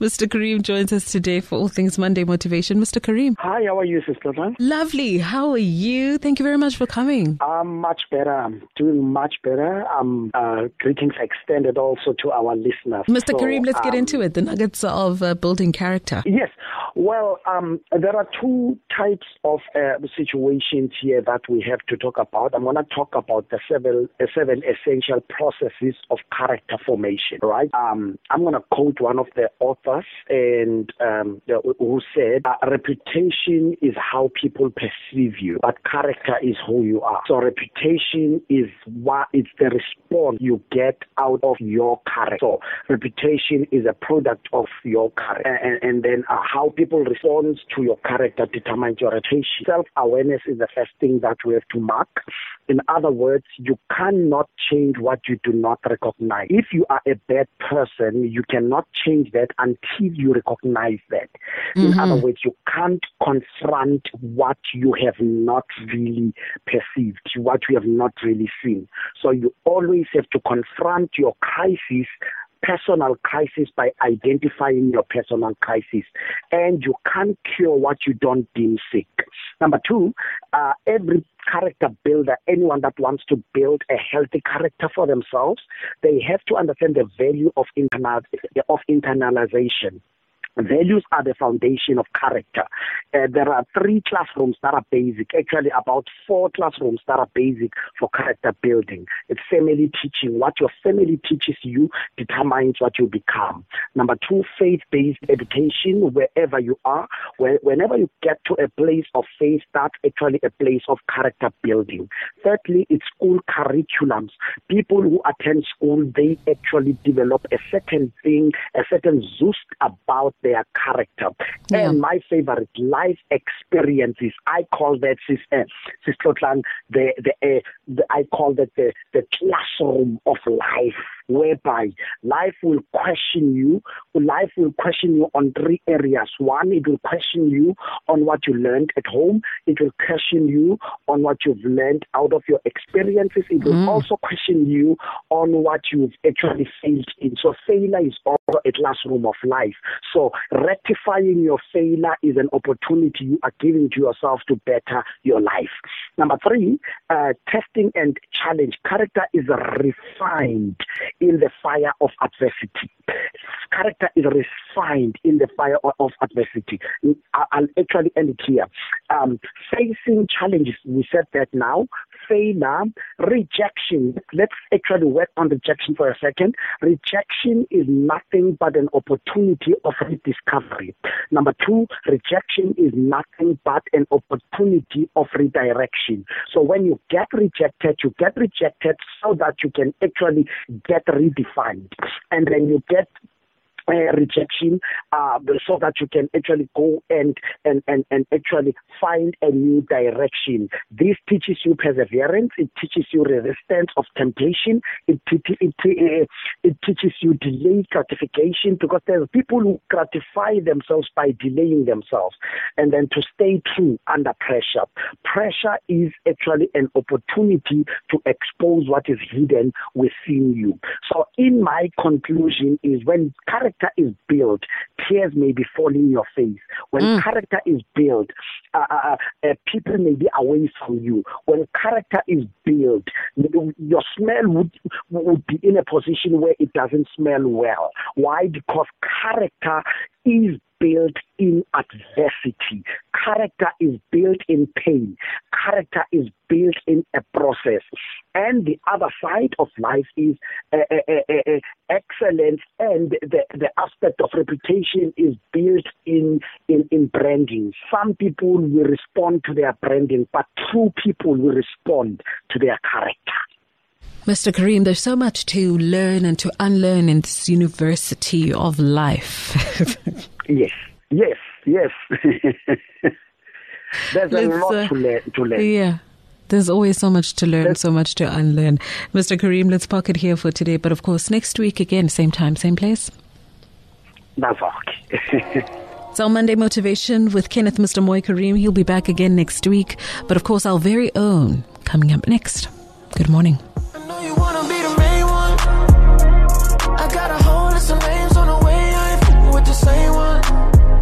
Mr. Kareem joins us today for All Things Monday Motivation. Mr. Kareem. Hi, how are you, Sister? Lovely. How are you? Thank you very much for coming. I'm much better. I'm doing much better. Greetings extended also to our listeners. Mr. Kareem, let's get into it. The nuggets of building character. Yes. Well, there are two types of situations here that we have to talk about. I'm going to talk about the seven essential processes of character formation, right? I'm going to quote one of the authors and who said, reputation is how people perceive you, but character is who you are. So reputation is it's the response you get out of your character. So reputation is a product of your character. And then how people respond to your character determines your reputation. Self-awareness is the first thing that we have to mark. In other words, you cannot change what you do not recognize. If you are a bad person, you cannot change that until you recognize that. In other words, you can't confront what you have not really perceived, what you have not really seen. So you always have to confront your crisis, personal crisis, by identifying your personal crisis. And you can't cure what you don't deem sick. Number two, every character builder, anyone that wants to build a healthy character for themselves, they have to understand the value of internalization. Values are the foundation of character. There are 3 classrooms that are basic, actually about 4 classrooms that are basic for character building. It's family teaching. What your family teaches you determines what you become. Number 2, faith-based education, wherever you are. Whenever you get to a place of faith, that's actually a place of character building. Thirdly, it's school curriculums. People who attend school, they actually develop a certain thing, a certain zest about their character. Yeah. And my favorite, life experiences. I call that, Sister Tlan, I call that the classroom of life, whereby life will question you. Life will question you on 3 areas. 1, it will question you on what you learned at home. It will question you on what you've learned out of your experiences. It will also question you on what you've actually failed in. So failure is also a classroom of life. So rectifying your failure is an opportunity you are giving to yourself to better your life. Number 3, testing and challenge. Character is refined in the fire of adversity. Character is refined in the fire of adversity. I'll actually end it here. Facing challenges, we said that now. Failure, rejection. Let's actually work on rejection for a second. Rejection is nothing but an opportunity of rediscovery. Number 2, rejection is nothing but an opportunity of redirection. So when you get rejected so that you can actually get redefined. And then you get rejection so that you can actually go and actually find a new direction. This teaches you perseverance. It teaches you resistance of temptation. It teaches you delayed gratification, because there's people who gratify themselves by delaying themselves. And then to stay true under pressure. Pressure is actually an opportunity to expose what is hidden within you. So in my conclusion is, when character is built, tears may be falling in your face. When character is built, people may be away from you. When character is built, your smell would be in a position where it doesn't smell well. Why? Because character is built in adversity. Character is built in pain. Character is built in a process. And the other side of life is excellence, and the aspect of reputation is built in branding. Some people will respond to their branding, but true people will respond to their character. Mr. Kareem, there's so much to learn and to unlearn in this university of life. Yes. There's a lot to learn. Yeah. There's always so much to learn, so much to unlearn. Mr. Kareem, let's park it here for today. But of course, next week again, same time, same place. That's okay. It's our Monday Motivation with Kenneth Mr. Moy Kareem. He'll be back again next week. But of course, our very own coming up next. Good morning.